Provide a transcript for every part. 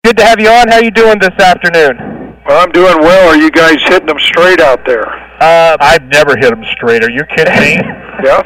good to have you on. How are you doing this afternoon? Well, I'm doing well. Are you guys hitting them straight out there? I've never hit them straight. Are you kidding me? Yeah.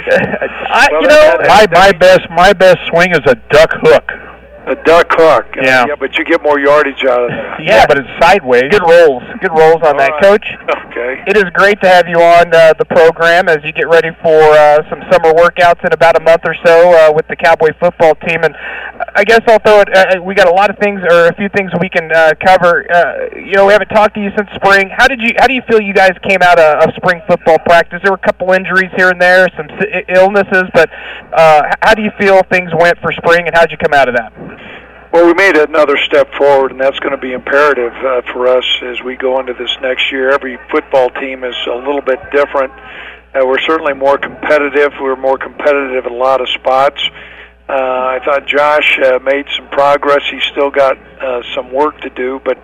My best swing is a duck hook. A duck hook. Yeah. Yeah, but you get more yardage out of that. Yeah, but it's sideways. Good rolls on that, right. Coach. Okay. It is great to have you on the program as you get ready for some summer workouts in about a month or so with the Cowboy football team. And I guess I'll throw it. We got a lot of things, or a few things we can cover. We haven't talked to you since spring. How do you feel you guys came out of spring football practice? There were a couple injuries here and there, some illnesses, but how do you feel things went for spring, and how did you come out of that? Well, we made another step forward, and that's going to be imperative for us as we go into this next year. Every football team is a little bit different. We're certainly more competitive. We're more competitive in a lot of spots. I thought Josh made some progress. He's still got some work to do, but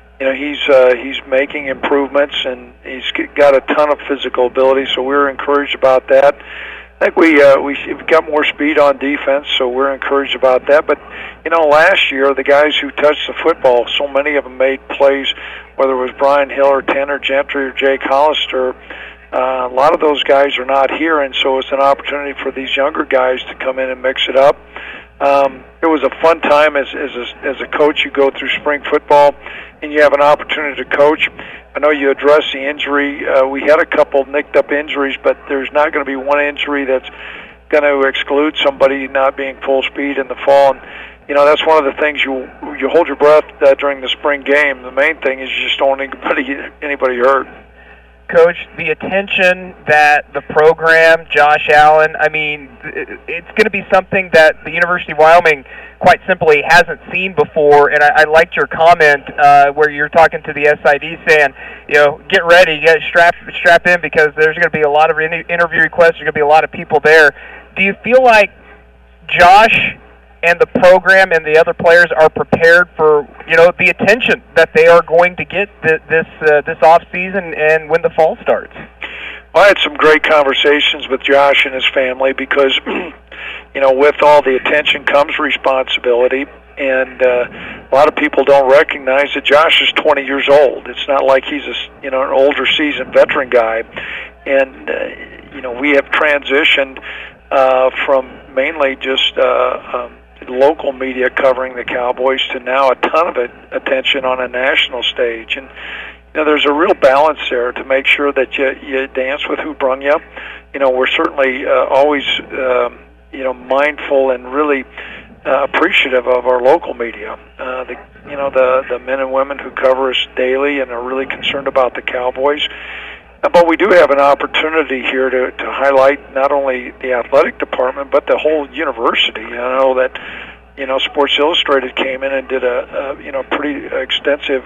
he's making improvements, and he's got a ton of physical ability, so we're encouraged about that. I think we've got more speed on defense, so we're encouraged about that. But, last year, the guys who touched the football, so many of them made plays, whether it was Brian Hill or Tanner Gentry or Jake Hollister. A lot of those guys are not here, and so it's an opportunity for these younger guys to come in and mix it up. It was a fun time as a coach. You go through spring football, and you have an opportunity to coach. I know you addressed the injury. We had a couple nicked up injuries, but there's not going to be one injury that's going to exclude somebody not being full speed in the fall. And, that's one of the things you hold your breath during the spring game. The main thing is you just don't want anybody hurt. Coach, the attention that the program, Josh Allen, it's going to be something that the University of Wyoming quite simply hasn't seen before, and I liked your comment where you're talking to the SID saying, get ready, strap in, because there's going to be a lot of interview requests, there's going to be a lot of people there. Do you feel like Josh and the program and the other players are prepared for the attention that they are going to get this off season and when the fall starts? Well, I had some great conversations with Josh and his family because with all the attention comes responsibility, and a lot of people don't recognize that Josh is 20 years old. It's not like he's an older seasoned veteran guy, and we have transitioned from mainly just local media covering the Cowboys to now a ton of attention on a national stage. And there's a real balance there to make sure that you dance with who brung you. We're certainly always mindful and really appreciative of our local media. The men and women who cover us daily and are really concerned about the Cowboys. But we do have an opportunity here to highlight not only the athletic department, but the whole university. I know that, Sports Illustrated came in and did a pretty extensive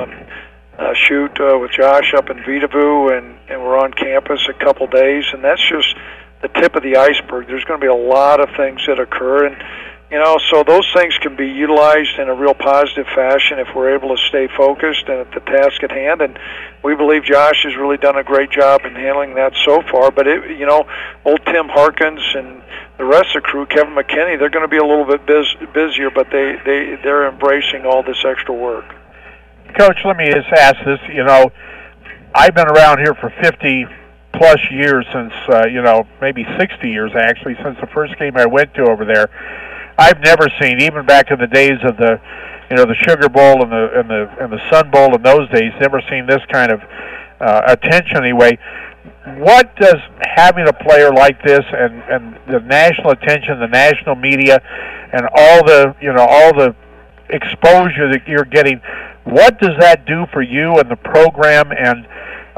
shoot with Josh up in Vedauwoo, and we're on campus a couple days, and that's just the tip of the iceberg. There's going to be a lot of things that occur, and so those things can be utilized in a real positive fashion if we're able to stay focused and at the task at hand. And we believe Josh has really done a great job in handling that so far. But old Tim Harkins and the rest of the crew, Kevin McKinney, they're going to be a little bit busier, but they're embracing all this extra work. Coach, let me just ask this. I've been around here for 50-plus years since, maybe 60 years actually, since the first game I went to over there. I've never seen, even back in the days of the Sugar Bowl and the Sun Bowl in those days, never seen this kind of attention anyway. What does having a player like this and the national attention, the national media, and all the exposure that you're getting, what does that do for you and the program and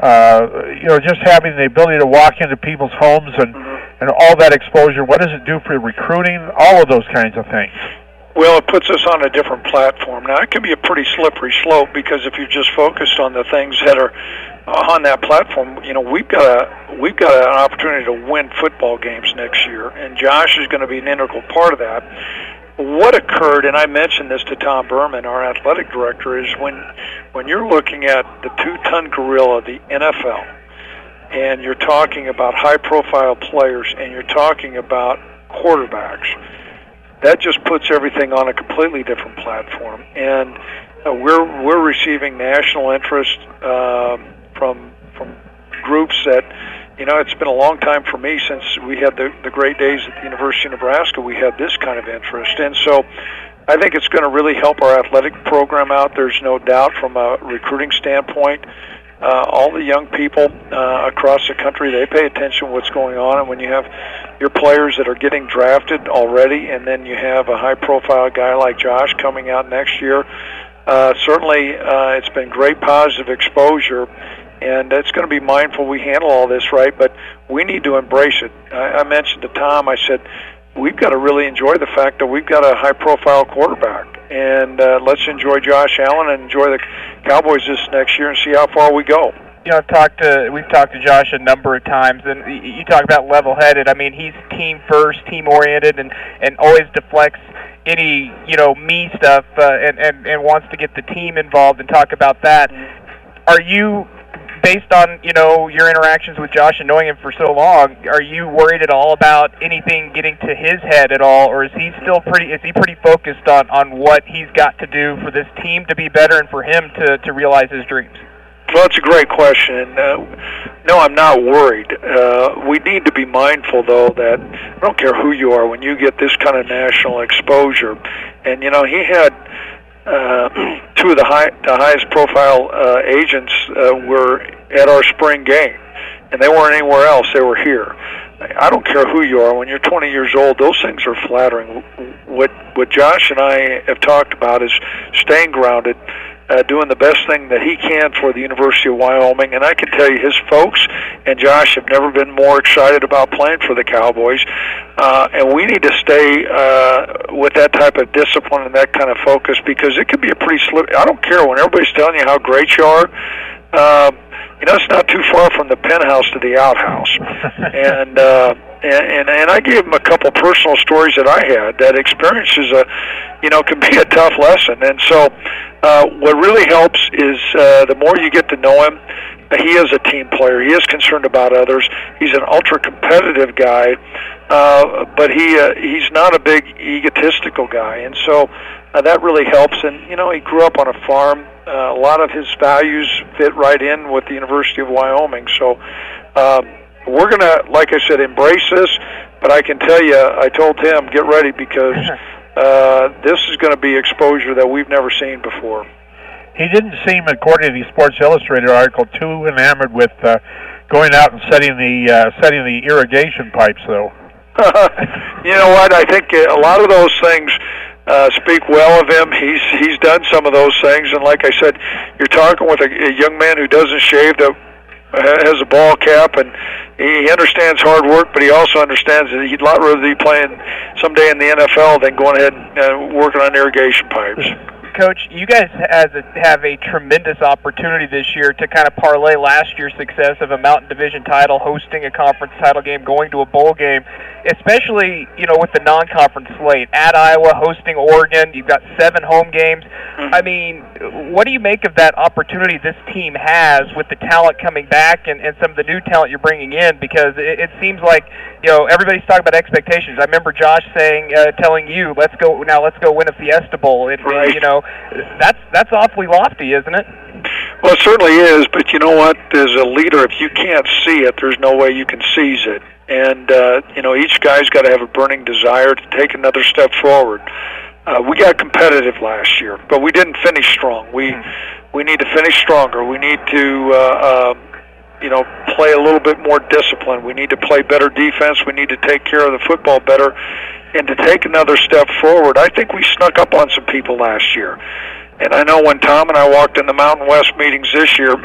just having the ability to walk into people's homes and all that exposure? What does it do for recruiting? All of those kinds of things. Well, it puts us on a different platform. Now, it can be a pretty slippery slope because if you're just focused on the things that are on that platform, we've got an opportunity to win football games next year, and Josh is going to be an integral part of that. What occurred, and I mentioned this to Tom Berman, our athletic director, is when you're looking at the two-ton gorilla, the NFL, and you're talking about high-profile players, and you're talking about quarterbacks, that just puts everything on a completely different platform. And we're receiving national interest from groups that, it's been a long time for me since we had the great days at the University of Nebraska. We had this kind of interest, and so I think it's going to really help our athletic program out. There's no doubt from a recruiting standpoint. All the young people across the country, they pay attention to what's going on, and when you have your players that are getting drafted already, and then you have a high-profile guy like Josh coming out next year, certainly it's been great positive exposure, and it's going to be mindful we handle all this right, but we need to embrace it. I mentioned to Tom, I said, we've got to really enjoy the fact that we've got a high-profile quarterback, and let's enjoy Josh Allen and enjoy the Cowboys this next year and see how far we go. We've talked to Josh a number of times, and you talk about level-headed. I mean, he's team first, team-oriented, and always deflects any me stuff and wants to get the team involved and talk about that. Are you, based on your interactions with Josh and knowing him for so long, are you worried at all about anything getting to his head at all, or is he still pretty focused on what he's got to do for this team to be better and for him to realize his dreams? Well, that's a great question. No, I'm not worried. We need to be mindful, though, that I don't care who you are, when you get this kind of national exposure, and he had two of the highest profile agents were at our spring game, and they weren't anywhere else. They were here. I don't care who you are. When you're 20 years old, those things are flattering. What Josh and I have talked about is staying grounded, doing the best thing that he can for the University of Wyoming. And I can tell you his folks and Josh have never been more excited about playing for the Cowboys. And we need to stay with that type of discipline and that kind of focus, because it could be a pretty I don't care when everybody's telling you how great you are. It's not too far from the penthouse to the outhouse. And I gave him a couple personal stories that I had. That experience is can be a tough lesson. And so what really helps is the more you get to know him, he is a team player. He is concerned about others. He's an ultra-competitive guy, but he's not a big egotistical guy. And so that really helps. And, he grew up on a farm. A lot of his values fit right in with the University of Wyoming. So we're going to, like I said, embrace this. But I can tell you, I told him, get ready, because this is going to be exposure that we've never seen before. He didn't seem, according to the Sports Illustrated article, too enamored with going out and setting the irrigation pipes, though. You know what? I think a lot of those things speak well of him. He's done some of those things, and like I said, you're talking with a young man who doesn't shave, that has a ball cap, and he understands hard work, but he also understands that he'd a lot rather be playing someday in the NFL than going ahead and working on irrigation pipes. Coach, you guys have a tremendous opportunity this year to kind of parlay last year's success of a Mountain Division title, hosting a conference title game, going to a bowl game, especially, with the non-conference slate. At Iowa, hosting Oregon, you've got 7 home games. I mean, what do you make of that opportunity this team has with the talent coming back and some of the new talent you're bringing in? Because it seems like, everybody's talking about expectations. I remember Josh telling you, let's go win a Fiesta Bowl. Right. That's awfully lofty, isn't it? Well, it certainly is, but you know what? As a leader, if you can't see it, there's no way you can seize it. And, each guy's got to have a burning desire to take another step forward. We got competitive last year, but we didn't finish strong. We need to finish stronger. We need to, play a little bit more discipline. We need to play better defense. We need to take care of the football better. And to take another step forward, I think we snuck up on some people last year. And I know when Tom and I walked in the Mountain West meetings this year,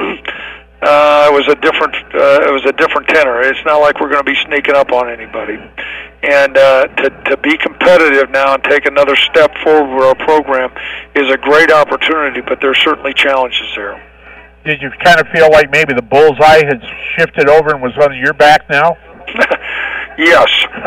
it was a different tenor. It's not like we're going to be sneaking up on anybody. And to be competitive now and take another step forward with our program is a great opportunity, but there's certainly challenges there. Did you kind of feel like maybe the bullseye had shifted over and was on your back now? Yes.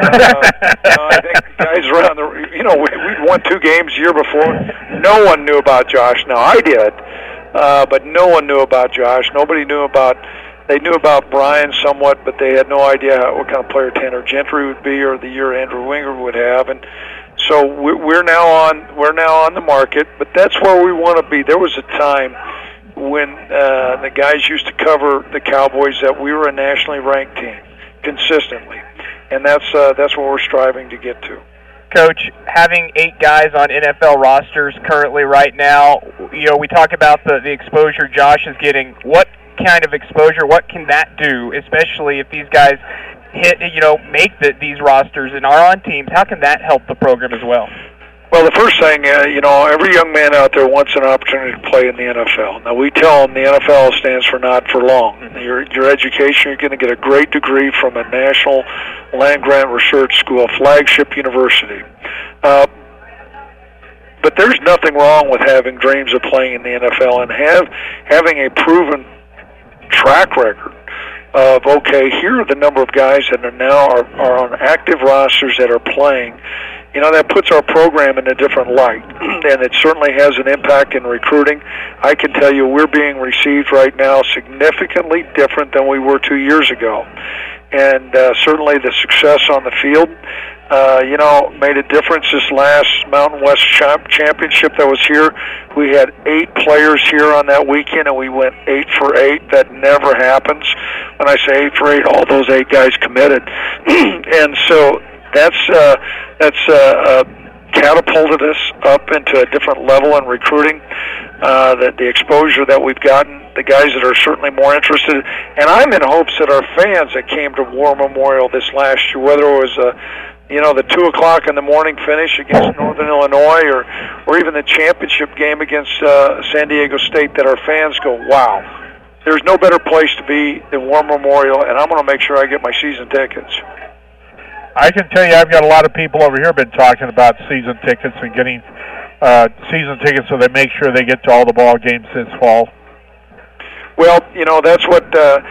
I think the guys around we'd won 2 games the year before. No one knew about Josh. Now, I did, but no one knew about Josh. Nobody knew they knew about Brian somewhat, but they had no idea what kind of player Tanner Gentry would be or the year Andrew Winger would have. And So we're now on the market, but that's where we want to be. There was a time when the guys used to cover the Cowboys that we were a nationally ranked team consistently, and that's what we're striving to get to. Coach, having 8 guys on NFL rosters currently right now, we talk about the exposure Josh is getting. What kind of exposure, what can that do, especially if these guys make these rosters and are on teams? How can that help the program as well? Well, the first thing, every young man out there wants an opportunity to play in the NFL. Now, we tell them the NFL stands for not for long. Your education, you're going to get a great degree from a national land-grant research school, a flagship university. But there's nothing wrong with having dreams of playing in the NFL and having a proven track record of, okay, here are the number of guys that are on active rosters that are playing. That puts our program in a different light, and it certainly has an impact in recruiting. I can tell you we're being received right now significantly different than we were 2 years ago. And certainly the success on the field, made a difference this last Mountain West Championship that was here. We had 8 players here on that weekend, and we went 8 for 8. That never happens. When I say 8 for 8, all those 8 guys committed. And so that's catapulted us up into a different level in recruiting. That the exposure that we've gotten, the guys that are certainly more interested, and I'm in hopes that our fans that came to War Memorial this last year, whether it was the 2:00 in the morning finish against Northern Illinois, or even the championship game against San Diego State, that our fans go, wow, there's no better place to be than War Memorial, and I'm going to make sure I get my season tickets. I can tell you I've got a lot of people over here been talking about season tickets and getting season tickets so they make sure they get to all the ball games this fall. Well, that's what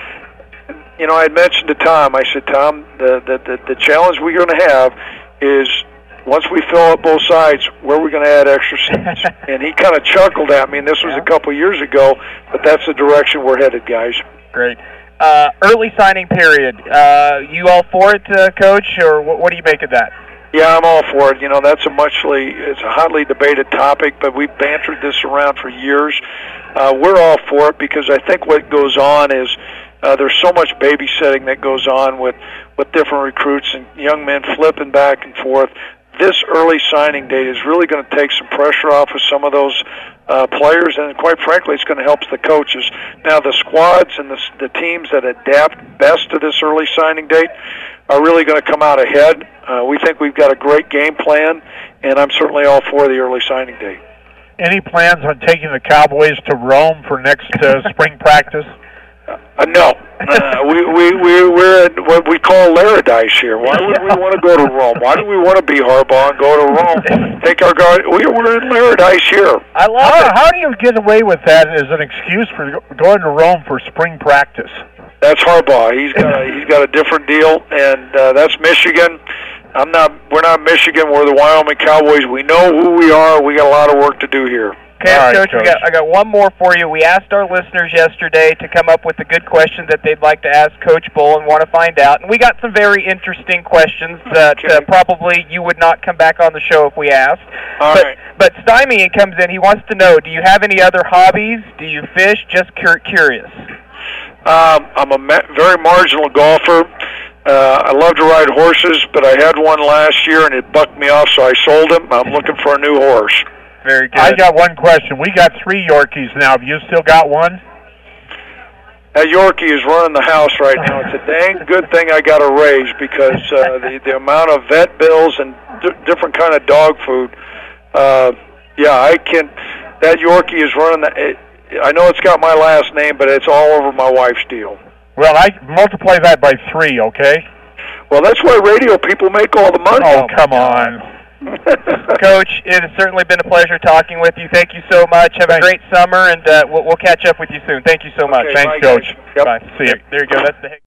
I had mentioned to Tom. I said, Tom, the challenge we're going to have is once we fill up both sides, where are we going to add extra seats? And he kind of chuckled at me, and this was a couple of years ago, but that's the direction we're headed, guys. Great. Early signing period. You all for it, Coach, or what do you make of that? Yeah, I'm all for it. That's it's a hotly debated topic, but we've bantered this around for years. We're all for it because I think what goes on is there's so much babysitting that goes on with different recruits and young men flipping back and forth. This early signing date is really going to take some pressure off of some of those players, and quite frankly, it's going to help the coaches. Now, the squads and the teams that adapt best to this early signing date are really going to come out ahead. We think we've got a great game plan, and I'm certainly all for the early signing date. Any plans on taking the Cowboys to Rome for next spring practice? No. We're in what we call Laradise here. Why would we want to go to Rome? Why do we want to be Harbaugh and go to Rome? Take our guys. We're in Laradise here. I love it. How do you get away with that as an excuse for going to Rome for spring practice? That's Harbaugh. He's got a different deal, and that's Michigan. We're not Michigan. We're the Wyoming Cowboys. We know who we are. We got a lot of work to do here. Okay, right, Coach. I got one more for you. We asked our listeners yesterday to come up with a good question that they'd like to ask Coach Bull and want to find out. And we got some very interesting questions that probably you would not come back on the show if we asked. All right. But Stymie comes in. He wants to know, do you have any other hobbies? Do you fish? Just curious. I'm a very marginal golfer. I love to ride horses, but I had one last year, and it bucked me off, so I sold him. I'm looking for a new horse. Very good. I got one question. We got 3 Yorkies now. Have you still got one? That Yorkie is running the house right now. It's a dang good thing I got a raise because the amount of vet bills and different kind of dog food. That Yorkie is running I know it's got my last name, but it's all over my wife's deal. Well, I multiply that by 3, okay? Well, that's why radio people make all the money. Oh, come on. Coach, it has certainly been a pleasure talking with you. Thank you so much. Have a great summer, and we'll catch up with you soon. Thank you so much. Thanks, Coach. Yep. Bye. See you. There you go. That's the